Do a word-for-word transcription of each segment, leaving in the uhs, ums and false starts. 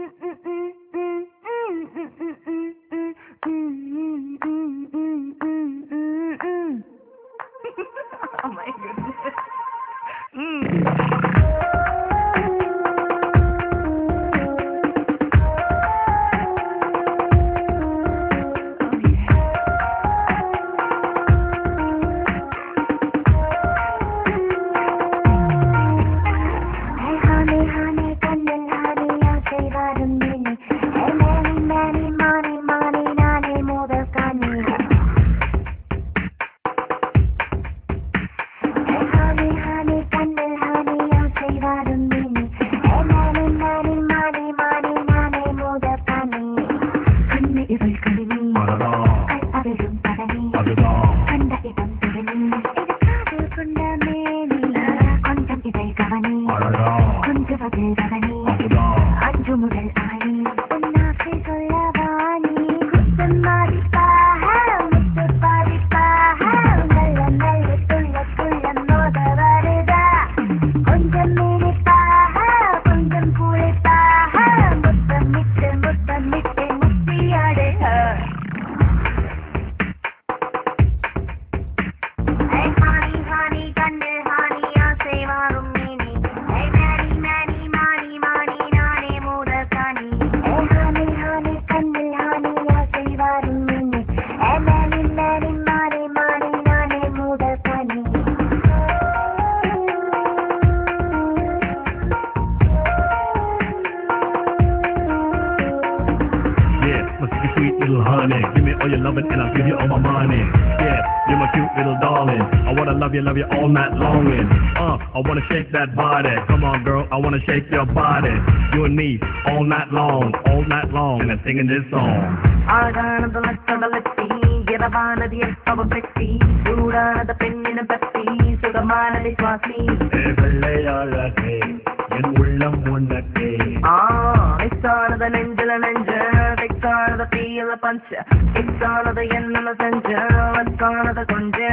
Oh my goodness. Mm. Love you all night long and uh, I wanna shake that body. Come on girl, I wanna shake your body. You and me, all night long, all night long, and I'm singing this song. Aganada lattana letti, giravanadi ettava petti, Sudanada pennina petti, Sudamanadi swasi. Hey vellayalake, en ullam unnake. Ah, Iksanada nenjala nenja, Iksanada piyala pancha, Iksanada ennala senja, Iksanada konja.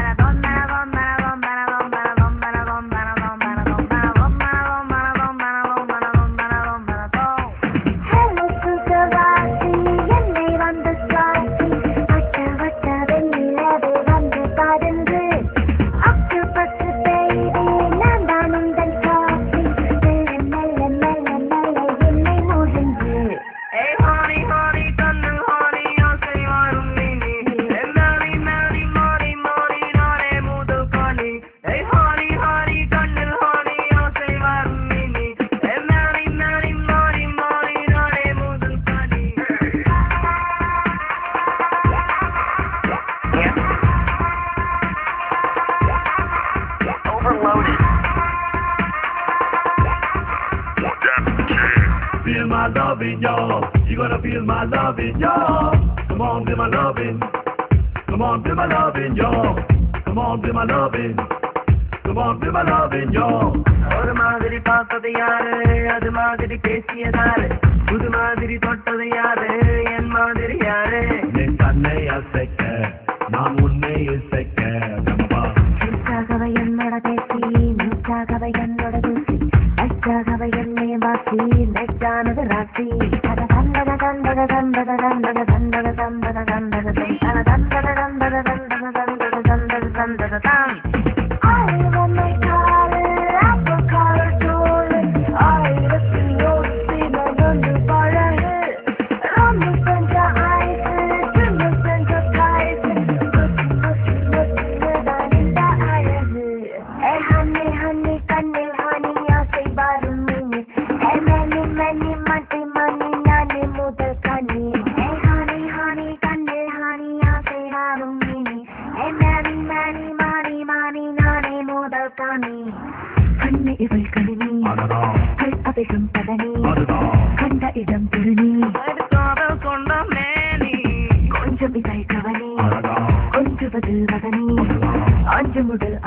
Feel my loving, y'all. You gonna feel my loving, y'all. Come on, feel my loving. Come on, feel my loving, y'all. Come on, feel my loving. Come on, feel my loving, y'all. ஒரு மாதிரி பார்த்தது யாரு, அது மாதிரி பேசியதாரு, புது மாதிரி தொட்டது யாரு, என் மாதிரி யாரு. நீ தன்னை அசைக்க, நான் உன்னை இசைக்க. நெச்சாகவை என்னோட பேசி, நெச்சாகவை என்னோட தூசி, நெச்சாகவை என்னை வாசி, நெச்சானது ராசி. அத தந்தத தந்தத தந்தத தந்தத தந்தத தந்தத தந்தத தந்தத தந்தத தந்தத தந்தத தந்தத தந்தத தந்தத தான். கொஞ்சம் இதை கவனி, கொஞ்சுவது மகனி, அஞ்சு முதல்